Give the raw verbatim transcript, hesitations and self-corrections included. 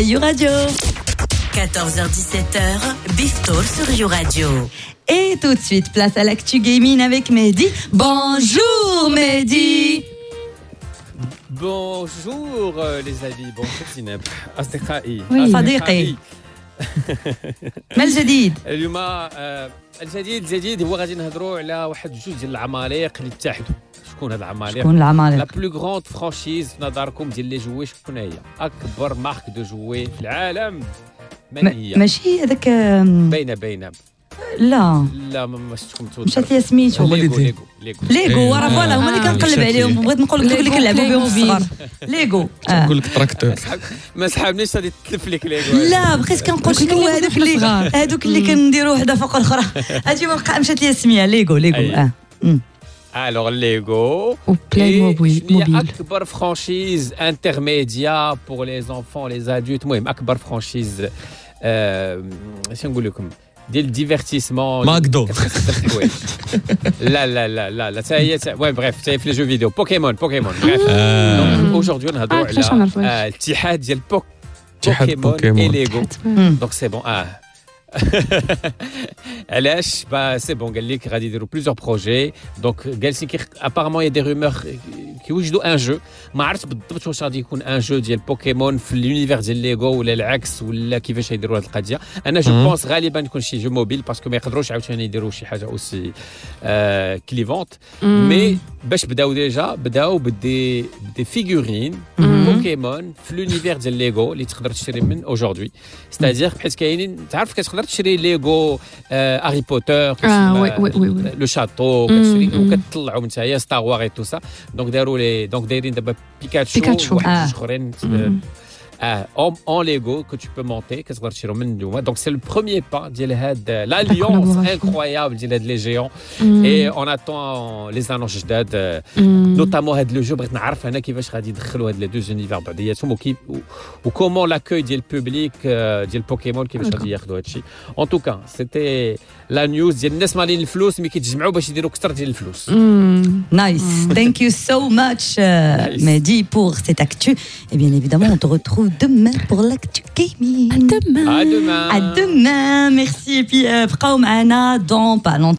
You Radio. quatorze heures dix-sept heures, Biftour sur You Radio. Et tout de suite, place à l'actu gaming avec Mehdi. Bonjour Mehdi. Bonjour euh, les amis, bonjour Zineb. أصدقائي. Oui. صديقي. ما الجديد؟ اليوم آه، الجديد الجديد هو غادي نهضروا على واحد جوج ديال العمالقه اللي اتحدوا. شكون هاد العمالقه؟ شكون العمالقه؟ لا بلو غروند فرانشيز في نظركم ديال لي جوي شكون هي؟ اكبر مارك دو جوي في العالم من هي؟ ماشي هذاك باينه باينه لا لا ما شفتكم مشات لي سميتو ليغو ليغو ليغو ليغو راه فوالا هما اللي كنقلب عليهم بغيت نقول لك اللي كنلعبوا بهم في الصغر ليغو نقول لك تراكتور ما سحابنيش غادي تلف لك ليغو لا بغيت كنقول شنو هذوك اللي هذوك اللي كنديروا وحده فوق الاخرى هادي ما بقى مشات لي السميه ليغو ليغو اه Alors Lego Playmobil أكبر فرانشيز انترميديا pour les enfants les adultes المهم أكبر فرانشيز شنو نقول لكم ديال الديفيرتيسمون ماكدو لا لا لا لا لا هي وين بريف في لي جو فيديو بوكيمون بوكيمون بريف دونك اوجوردي نهضروا على الاتحاد ديال بوكيمون اي ليغو دونك سي بون اه علاش با سي بون قال لك غادي يديروا بليزيور بروجي دونك جالسين كي ابارامون يا دي رومور كيوجدوا ان جو ما عرفت بالضبط واش غادي يكون ان جو ديال بوكيمون في اليونيفير ديال ليغو ولا العكس ولا كيفاش يديروا هذه القضيه انا جو بونس غالبا يكون شي جو موبيل باسكو ما يقدروش عاوتاني يديروا شي حاجه اوسي آه كليفونت مي باش بداو ديجا بداو بدي بدي فيغورين بوكيمون في اليونيفير ديال ليغو اللي تقدر تشري من اوجوردي ستادير بحيث كاينين تعرف كتقدر تشري ليغو هاري بوتر لو شاتو كتشري وكتطلعوا من تاهي ستار وار اي تو سا دونك داروا لي دونك دايرين دابا بيكاتشو واحد اخرين Ah, en, en Lego que tu peux monter, que donc c'est le premier pas de l'alliance incroyable de les géants mm. et on attend les annonces جداد mm. notamment هذا le jeu بغيت نعرف انا كيفاش غادي يدخلوا هاد les deux univers بعضياتهم وكيف وكومون لاكوي ديال البوبليك ديال بوكيمون كيفاش غادي ياخذوا هذا الشيء en tout cas c'était la news ديال الناس مالين الفلوس مي كيتجمعوا باش يديروا اكثر ديال الفلوس nice thank you so much uh, Mehdi pour cette actu et bien évidemment on te retrouve demain pour l'actu gaming. À demain. À demain. À demain. Merci. Et puis, euh, بقاو معنا dans pas longtemps.